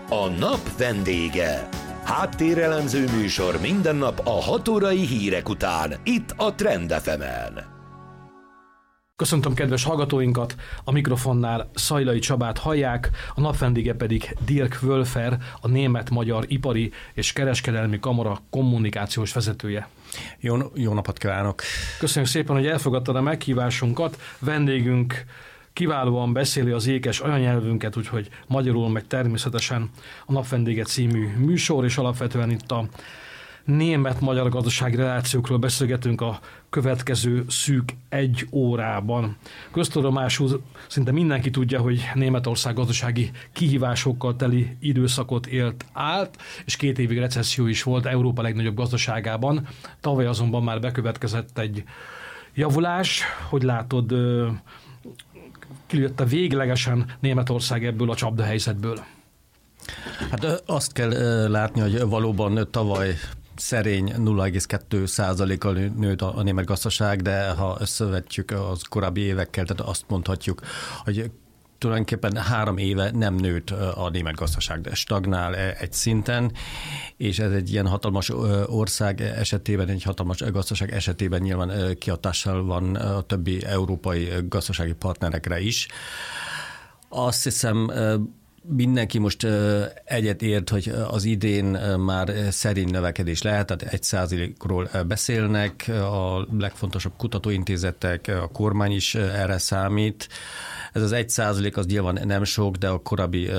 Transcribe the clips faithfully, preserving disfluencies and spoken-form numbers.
A nap vendége. Háttérelemző műsor minden nap a hat órai hírek után, itt a Trend ef emen. Köszöntöm kedves hallgatóinkat, a mikrofonnál Szajlai Csabát hallják, a nap vendége pedig Dirk Wölfer, a Német-Magyar Ipari és Kereskedelmi Kamara kommunikációs vezetője. Jó, jó napot kívánok! Köszönjük szépen, hogy elfogadtad a meghívásunkat. Vendégünk kiválóan beszéli az ékes anyanyelvünket, úgyhogy magyarul meg természetesen a Napvendége című műsor, és alapvetően itt a német-magyar gazdasági relációkról beszélgetünk a következő szűk egy órában. Köztudomású szinte mindenki tudja, hogy Németország gazdasági kihívásokkal teli időszakot élt át, és két évig recesszió is volt Európa legnagyobb gazdaságában. Tavaly azonban már bekövetkezett egy javulás. Hogy látod, kijött véglegesen Németország ebből a csapdahelyzetből? Hát azt kell látni, hogy valóban tavaly szerény nulla egész kettő százalékkal nőtt a német gazdaság, de ha összevetjük az korábbi évekkel, tehát azt mondhatjuk, hogy tulajdonképpen három éve nem nőtt a német gazdaság, de stagnál egy szinten, és ez egy ilyen hatalmas ország esetében, egy hatalmas gazdaság esetében nyilván kihatással van a többi európai gazdasági partnerekre is. Azt hiszem, mindenki most egyet ért, hogy az idén már szerény növekedés lehet, tehát egy százalékról beszélnek, a legfontosabb kutatóintézetek, a kormány is erre számít. Ez az egy százalék az nyilván nem sok, de a korábbi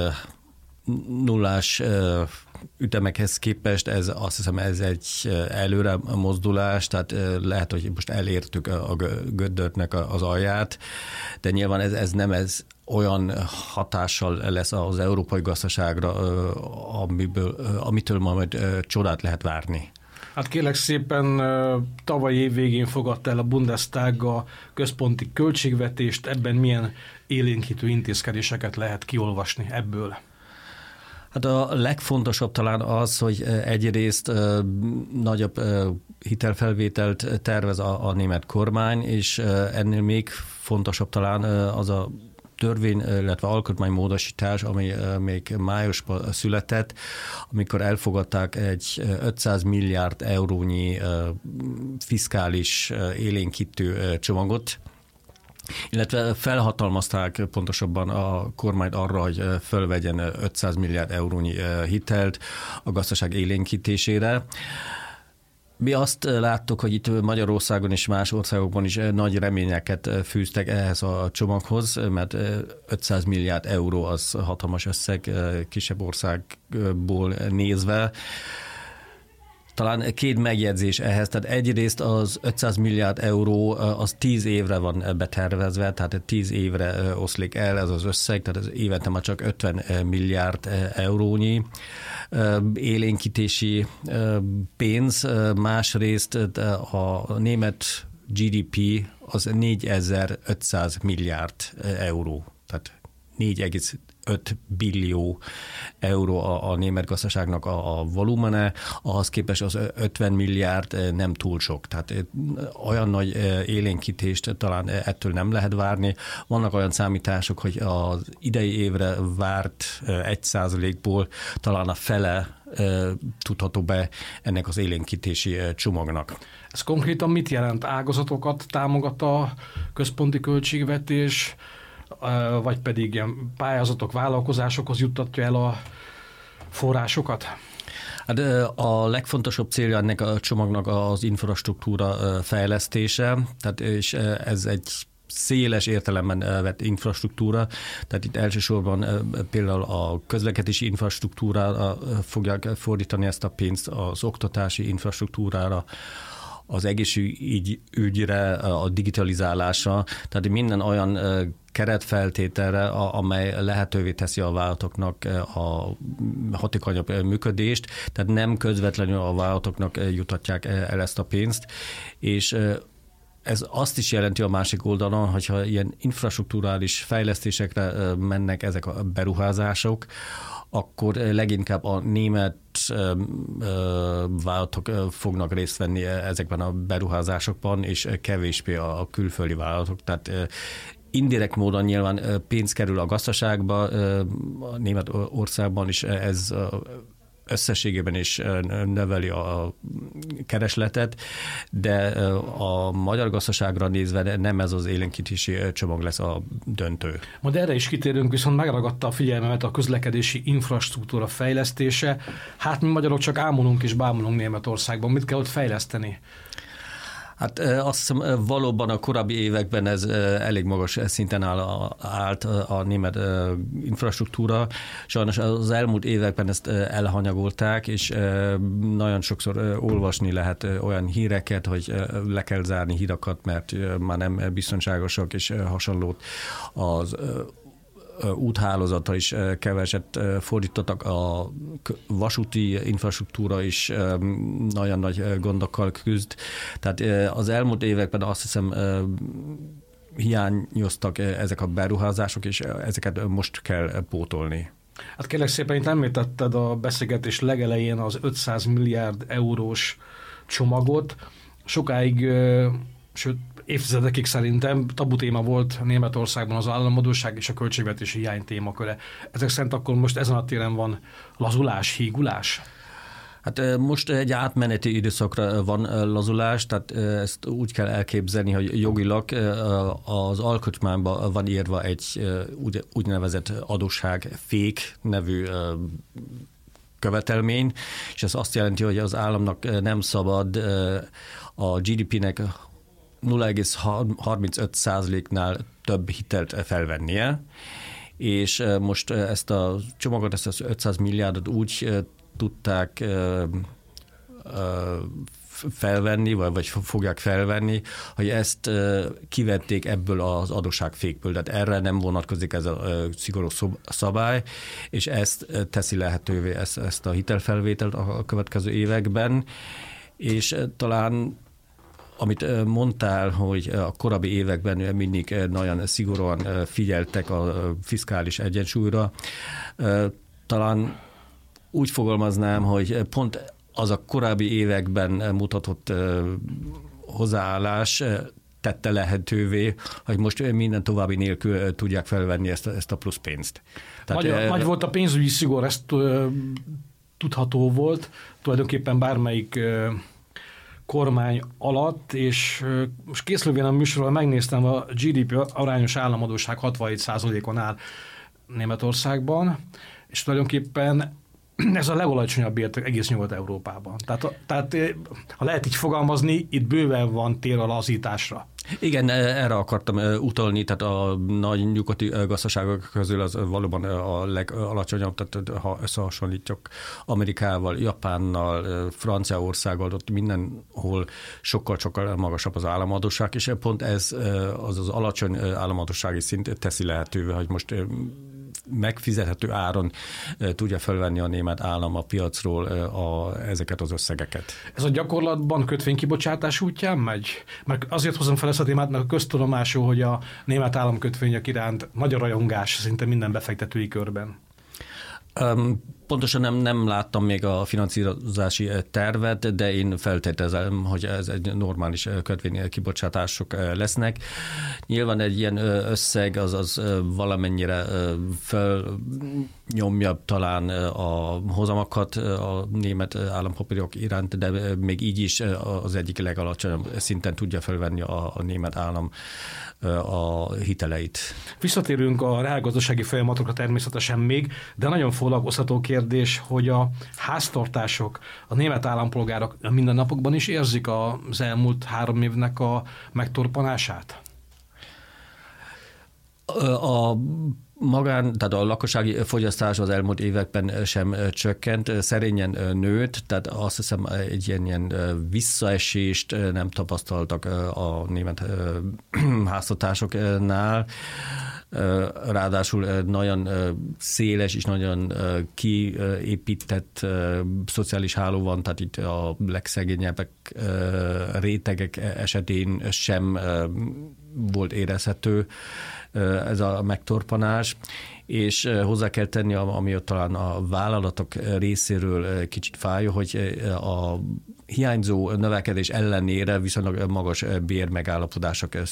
nullás ütemekhez képest ez, azt hiszem, ez egy előre mozdulás, tehát lehet, hogy most elértük a gödörnek az alját, de nyilván ez, ez nem ez olyan hatással lesz az európai gazdaságra, amiből, amitől majd csodát lehet várni. Hát kérlek szépen, tavaly év végén fogadta el a Bundestag a központi költségvetést, ebben milyen élénkítő intézkedéseket lehet kiolvasni ebből? Hát a legfontosabb talán az, hogy egyrészt nagyobb hitelfelvételt tervez a, a német kormány, és ennél még fontosabb talán az a törvény, illetve alkotmánymódosítás, ami még májusban született, amikor elfogadták egy ötszáz milliárd eurónyi fiskális élénkítő csomagot, illetve felhatalmazták pontosabban a kormányt arra, hogy fölvegyen ötszáz milliárd eurónyi hitelt a gazdaság élénkítésére. Mi azt láttuk, hogy itt Magyarországon és más országokban is nagy reményeket fűztek ehhez a csomaghoz, mert ötszáz milliárd euró az hatalmas összeg kisebb országból nézve. Talán két megjegyzés ehhez, tehát egyrészt az ötszáz milliárd euró az tíz évre van betervezve, tehát tíz évre oszlik el ez az összeg, tehát az évente már csak ötven milliárd eurónyi élénkítési pénz. Másrészt a német gé dé pé az négyezer-ötszáz milliárd euró, tehát négy egész öt billió euró a, a német gazdaságnak a, a volumene, ahhoz képest az ötven milliárd nem túl sok. Tehát olyan nagy élénkítést talán ettől nem lehet várni. Vannak olyan számítások, hogy az idei évre várt egy százalékból talán a fele tudható be ennek az élénkítési csomagnak. Ez konkrétan mit jelent? Ágazatokat támogat a központi költségvetés, vagy pedig ilyen pályázatok, vállalkozásokhoz juttatja el a forrásokat? Hát a legfontosabb célja ennek a csomagnak az infrastruktúra fejlesztése, tehát és ez egy széles értelemben vett infrastruktúra, tehát itt elsősorban például a közlekedési infrastruktúrára fogják fordítani ezt a pénzt, az oktatási infrastruktúrára, az egészségügyre, a digitalizálásra, tehát minden olyan keretfeltételre, amely lehetővé teszi a vállalatoknak a hatékonyabb működést, tehát nem közvetlenül a vállalatoknak jutatják el ezt a pénzt, és ez azt is jelenti a másik oldalon, hogyha ilyen infrastrukturális fejlesztésekre mennek ezek a beruházások, akkor leginkább a német vállalatok fognak részt venni ezekben a beruházásokban, és kevésbé a külföldi vállalatok. Tehát indirekt módon nyilván pénz kerül a gazdaságba, a Németországban is ez összességében is növeli a keresletet, de a magyar gazdaságra nézve nem ez az élénkítési csomag lesz a döntő. Majd erre is kitérünk, viszont megragadta a figyelmemet a közlekedési infrastruktúra fejlesztése. Hát mi magyarok csak ámulunk és bámulunk Németországban. Mit kell ott fejleszteni? Hát azt hiszem valóban a korábbi években ez elég magas szinten áll, állt a német infrastruktúra. Sajnos az elmúlt években ezt elhanyagolták, és nagyon sokszor olvasni lehet olyan híreket, hogy le kell zárni hídakat, mert már nem biztonságosak, és hasonlót az úthálózatra is keveset fordítottak, a vasúti infrastruktúra is nagyon nagy gondokkal küzd. Tehát az elmúlt években azt hiszem hiányoztak ezek a beruházások, és ezeket most kell pótolni. Hát kérlek szépen, itt említetted a beszélgetés legelején az ötszáz milliárd eurós csomagot. Sokáig, sőt, évtizedekig szerintem tabu téma volt Németországban az államadósság és a költségvetési hiány témaköre. Ezek szerint akkor most ezen a téren van lazulás, hígulás? Hát most egy átmeneti időszakra van lazulás, tehát ezt úgy kell elképzelni, hogy jogilag az alkotmányban van írva egy úgynevezett adósságfék nevű követelmény, és ez azt jelenti, hogy az államnak nem szabad a gé dé pének nulla egész harmincöt százaléknál több hitelt felvennie, és most ezt a csomagot, ezt az ötszáz milliárdot úgy tudták felvenni, vagy fogják felvenni, hogy ezt kivették ebből az adósságfékből, tehát erre nem vonatkozik ez a szigorú szabály, és ezt teszi lehetővé ezt, ezt a hitelfelvételt a következő években, és talán amit mondtál, hogy a korábbi években mindig nagyon szigorúan figyeltek a fiskális egyensúlyra, talán úgy fogalmaznám, hogy pont az a korábbi években mutatott hozzáállás tette lehetővé, hogy most minden további nélkül tudják felvenni ezt a, ezt a plusz pénzt. Tehát nagy, e... nagy volt a pénzügyi szigor, ezt tudható volt, tulajdonképpen bármelyik kormány alatt, és most készülvén a műsorral megnéztem, a gé dé pé arányos államadósság hatvanhét százalékon áll Németországban, és tulajdonképpen ez a legalacsonyabb érték egész Nyugat-Európában. Tehát, tehát, ha lehet így fogalmazni, itt bőven van tér a lazításra. Igen, erre akartam utalni, tehát a nagy nyugati gazdaságok közül az valóban a legalacsonyabb, tehát ha összehasonlítjuk Amerikával, Japánnal, Franciaországgal, ott mindenhol sokkal-sokkal magasabb az államadósság, és pont ez az az alacsony államadóssági szint teszi lehetővé, hogy most megfizethető áron tudja felvenni a német állam a piacról a, ezeket az összegeket. Ez a gyakorlatban kötvénykibocsátás útján megy? Mert azért hozom fel ezt a témát, mert a köztudomású, hogy a német államkötvények iránt nagy a rajongás szinte minden befektetői körben. Um, pontosan nem, nem láttam még a finanszírozási tervet, de én feltételezem, hogy ez egy normális kötvénykibocsátások lesznek. Nyilván egy ilyen összeg az, az valamennyire felnyomja talán a hozamakat a német állampapírok iránt, de még így is az egyik legalacsonyabb szinten tudja felvenni a, a német állam a hiteleit. Visszatérünk a reálgazdasági folyamatokra természetesen még, de nagyon foglalkoztató kérdés, hogy a háztartások, a német állampolgárok a mindennapokban is érzik az elmúlt három évnek a megtorpanását? A magán, tehát a lakossági fogyasztás az elmúlt években sem csökkent, szerényen nőtt, tehát azt hiszem egy ilyen, ilyen visszaesést nem tapasztaltak a német háztartásoknál. Ráadásul nagyon széles és nagyon kiépített szociális háló van, tehát itt a legszegényebbek rétegek esetén sem volt érezhető ez a megtorpanás, és hozzá kell tenni, ami talán a vállalatok részéről kicsit fájó, hogy a hiányzó növekedés ellenére viszonylag magas bérmegállapodások születtek,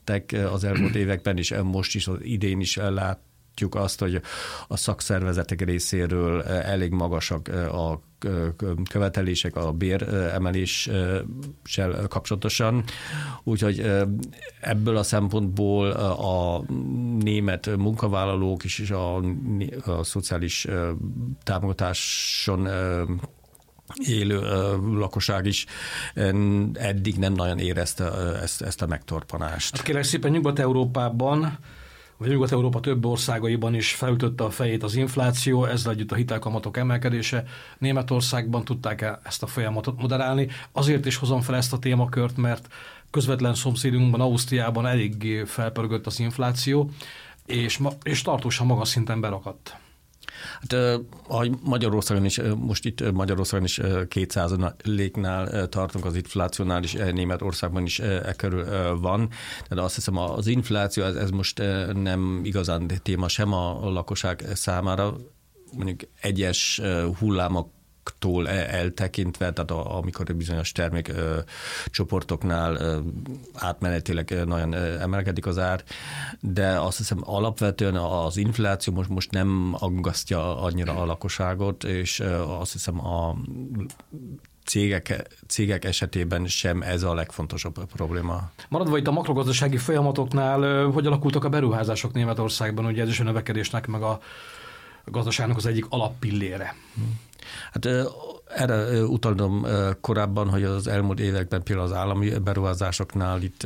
tettek az elmúlt években, és most is, az idén is látjuk azt, hogy a szakszervezetek részéről elég magasak a követelések a béremeléssel kapcsolatosan. Úgyhogy ebből a szempontból a német munkavállalók is, és a, a szociális támogatáson élő lakosság is eddig nem nagyon érezte ezt, ezt a megtorpanást. Hát kérlek szépen Nyugat-Európában, vagy Nyugat-Európa több országaiban is felütötte a fejét az infláció, ezzel együtt a hitelkamatok emelkedése. Németországban tudták ezt a folyamatot moderálni. Azért is hozom fel ezt a témakört, mert közvetlen szomszédunkban, Ausztriában eléggé felpörgött az infláció, és, és tartósan magas szinten berakadt. Hát, ahogy Magyarországon is, most itt Magyarországon is két százaléknál tartunk az inflációnál, és Németországban is e körül van. Tehát azt hiszem, az infláció ez, ez most nem igazán téma sem a lakosság számára, mondjuk egyes hullámok tól eltekintve, tehát amikor bizonyos termékcsoportoknál átmenetileg nagyon emelkedik az ár, de azt hiszem alapvetően az infláció most, most nem aggasztja annyira a lakosságot, és azt hiszem a cégek, cégek esetében sem ez a legfontosabb probléma. Maradva itt a makrogazdasági folyamatoknál, hogy alakultak a beruházások Németországban, ugye ez is a növekedésnek, meg a gazdaságnak az egyik alappillére. Hát erre utalom korábban, hogy az elmúlt években például az állami beruházásoknál itt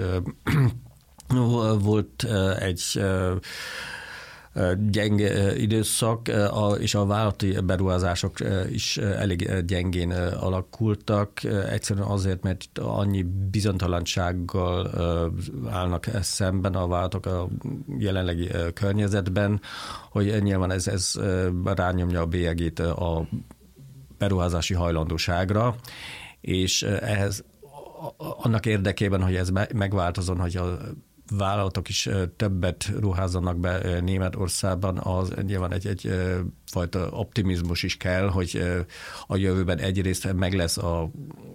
volt egy gyenge időszak, és a vállalati beruházások is elég gyengén alakultak. Egyszerűen azért, mert itt annyi bizonytalansággal állnak szemben a vállalatok a jelenlegi környezetben, hogy nyilván ez, ez rányomja a bélyegét a beruházási hajlandóságra, és ehhez annak érdekében, hogy ez megváltozon, hogy a vállalatok is többet ruházzanak be Németországban, az nyilván egy, egy fajta optimizmus is kell, hogy a jövőben egyrészt meg lesz a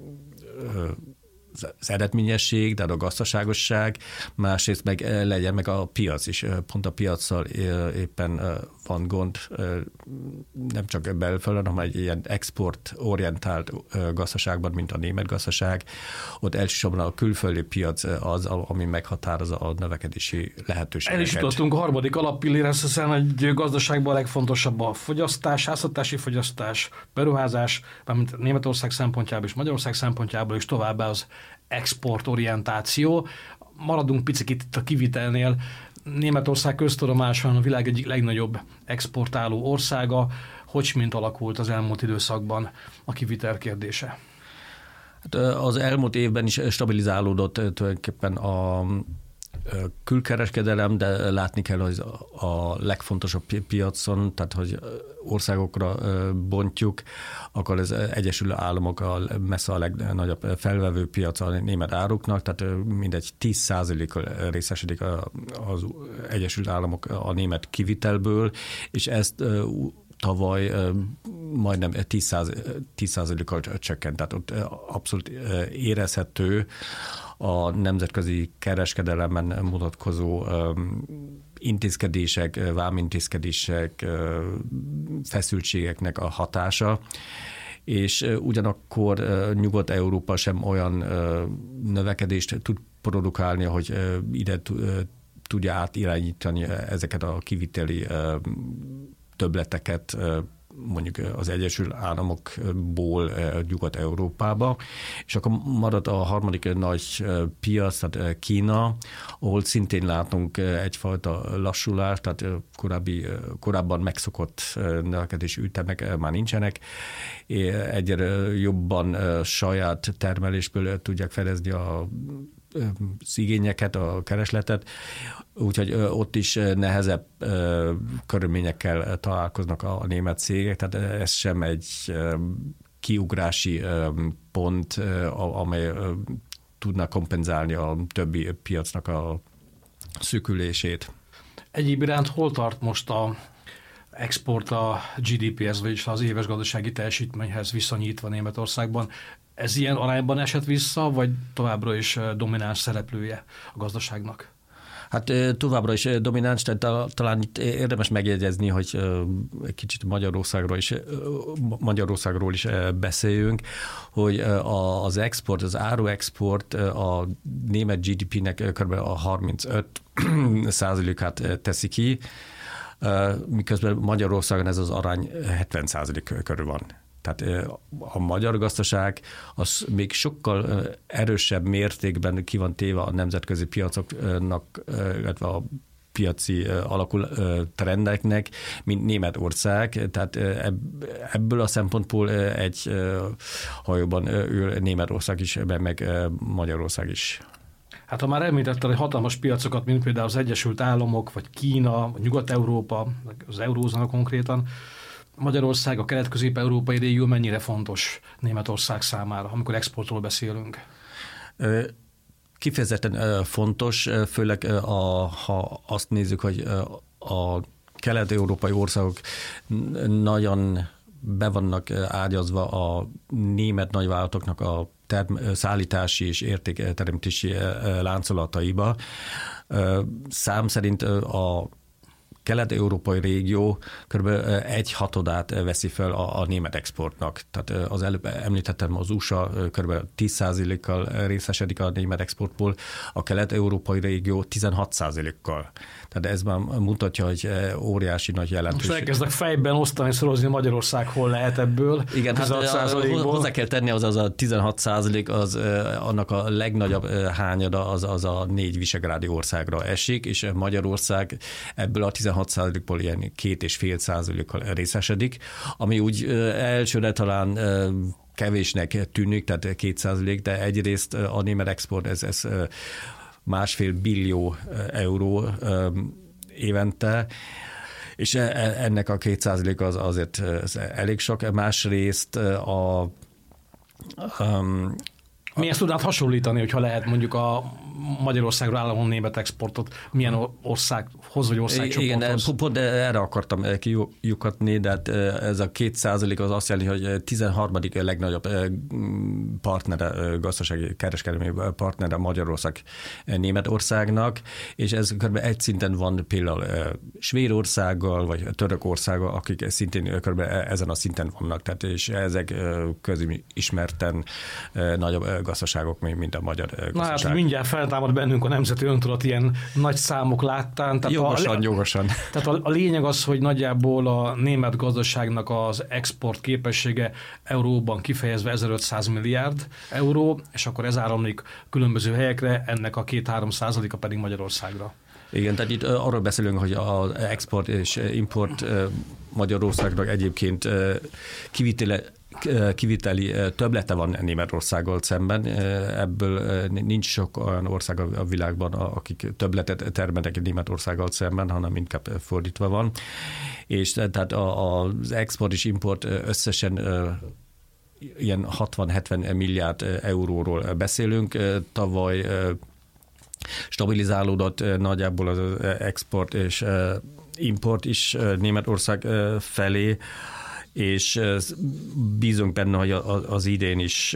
az eredményesség, tehát a gazdaságosság, másrészt meg legyen meg a piac is. Pont a piaccal éppen van gond, nem csak belföldön, hanem egy ilyen exportorientált gazdaságban, mint a német gazdaság. Ott elsősorban a külföldi piac az, ami meghatározza a növekedési lehetőségeket. El is jutottunk a harmadik alappillérhez, hiszen egy gazdaságban a legfontosabb a fogyasztás, háztartási fogyasztás, beruházás, mármint Németország szempontjából és Magyarország szempontjából is továbbá az exportorientáció. Maradunk picit itt a kivitelnél. Németország köztudomásúan a világ egyik legnagyobb exportáló országa. Hogy mint alakult az elmúlt időszakban a kivitel kérdése? Hát az elmúlt évben is stabilizálódott tulajdonképpen a külkereskedelem, de látni kell, hogy a legfontosabb piacon, tehát hogy országokra bontjuk, akkor az Egyesült Államok a messze a legnagyobb felvevő piac a német áruknak, tehát mindegy tíz százalékkal részesedik az Egyesült Államok a német kivitelből, és ezt tavaly majdnem tíz százalékkal csökkent, tehát ott abszolút érezhető a nemzetközi kereskedelemben mutatkozó intézkedések, vámintézkedések, feszültségeknek a hatása, és ugyanakkor Nyugat-Európa sem olyan növekedést tud produkálni, hogy ide tudja átirányítani ezeket a kiviteli többleteket mondjuk az Egyesült Államokból Nyugat-Európába, és akkor marad a harmadik nagy piac, tehát Kína, ahol szintén látunk egyfajta lassulást, tehát korábbi, korábban megszokott növekedési ütemek már nincsenek, egyre jobban saját termelésből tudják fedezni a az igényeket, a keresletet, úgyhogy ott is nehezebb körülményekkel találkoznak a német cégek, tehát ez sem egy kiugrási pont, amely tudna kompenzálni a többi piacnak a szűkülését. Egyéb iránt hol tart most a export a gé dé péhez, vagyis az éves gazdasági teljesítményhez viszonyítva Németországban? Ez ilyen arányban esett vissza, vagy továbbra is domináns szereplője a gazdaságnak? Hát továbbra is domináns, tehát talán itt érdemes megjegyezni, hogy egy kicsit Magyarországról is, Magyarországról is beszéljünk, hogy az export, az áruexport a német gé dé pének kb. A harmincöt százalékát teszi ki, miközben Magyarországon ez az arány hetven százalék körül van. Tehát a magyar gazdaság az még sokkal erősebb mértékben ki van téve a nemzetközi piacoknak, illetve a piaci alakul trendeknek, mint Németország. Tehát ebből a szempontból egy hajóban ül Németország is, meg Magyarország is. Hát ha már említetted, hogy hatalmas piacokat, mint például az Egyesült Államok, vagy Kína, vagy Nyugat-Európa, az eurózóna konkrétan, Magyarország, a kelet-közép-európai régió mennyire fontos Németország számára, amikor exportról beszélünk? Kifejezetten fontos, főleg a, ha azt nézzük, hogy a kelet-európai országok nagyon be vannak ágyazva a német nagyvállalatoknak a term- szállítási és értékteremtési láncolataiba. Szám szerint a kelet-európai régió kb. Egy hatodát veszi fel a, a német exportnak. Tehát az előbb említettem, az u es á kb. tíz százalékkal részesedik a német exportból, a kelet-európai régió tizenhat százalékkal. Tehát ez már mutatja, hogy óriási nagy jelentőség. Most elkezdek fejben osztani, szorozni Magyarország hol lehet ebből. Igen, hát hozzá kell tenni, az az a tizenhat százalék, az annak a legnagyobb hányada az, az a négy visegrádi országra esik, és Magyarország ebből a tizenhat százalékból ilyen két és fél százalékkal részesedik, ami úgy elsőre talán kevésnek tűnik, tehát két százalék, de egyrészt a német export ez, ez másfél billió euró évente, és ennek a két százalék az azért elég sok. Másrészt a um, Mi ezt tudnád hasonlítani, hogyha lehet mondjuk a Magyarországra álló német exportot, milyen országhoz vagy országcsoporthoz? Igen, pont erre akartam kiukatni, de hát ez a két százalék az azt jelenti, hogy tizenharmadik legnagyobb partnere, gazdasági kereskedelmi partnere Magyarország Németországnak, és ez kb. Egy szinten van például Svédországgal, vagy Törökországgal, akik szintén kb. Ezen a szinten vannak, tehát és ezek közismerten nagyobb gazdaságok, mint a magyar gazdaság. Na hát mindjárt feltámad bennünk a nemzeti öntudat ilyen nagy számok láttán. Tehát jogosan, a, jogosan. Tehát a, a lényeg az, hogy nagyjából a német gazdaságnak az export képessége euróban kifejezve ezerötszáz milliárd euró, és akkor ez áramlik különböző helyekre, ennek a két-három százaléka pedig Magyarországra. Igen, tehát itt arról beszélünk, hogy az export és import Magyarországnak egyébként kivitele kiviteli többlete van Németországgal szemben. Ebből nincs sok olyan ország a világban, akik többletet termelnek Németországgal szemben, hanem inkább fordítva van. És tehát az export és import összesen ilyen hatvan-hetven milliárd euróról beszélünk. Tavaly stabilizálódott nagyjából az export és import is Németország felé, és bízunk benne, hogy az idén is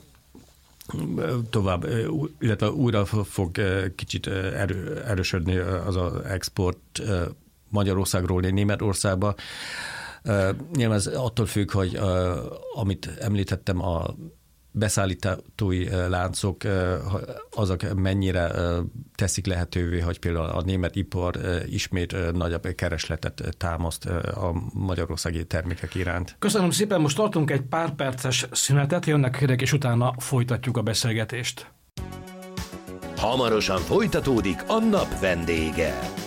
tovább, illetve újra fog kicsit erő, erősödni az az export Magyarországról Németországba. Nyilván ez attól függ, hogy amit említettem, a beszállítói láncok, azok mennyire teszik lehetővé, hogy például a német ipar ismét nagyobb keresletet támaszt a magyarországi termékek iránt. Köszönöm szépen, most tartunk egy pár perces szünetet, jönnek hírek, és utána folytatjuk a beszélgetést. Hamarosan folytatódik a nap vendége.